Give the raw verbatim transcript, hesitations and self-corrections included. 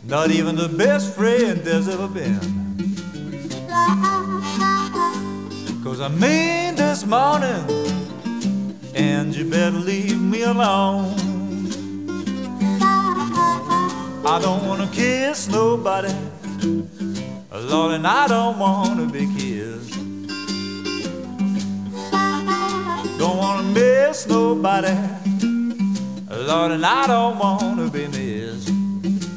not even the best friend there's ever been. 'Cause I mean this morning, and you better leave me alone. I don't wanna kiss nobody, Lord, and I don't wanna be kissed. Don't wanna miss nobody, Lord, and I don't wanna be missed.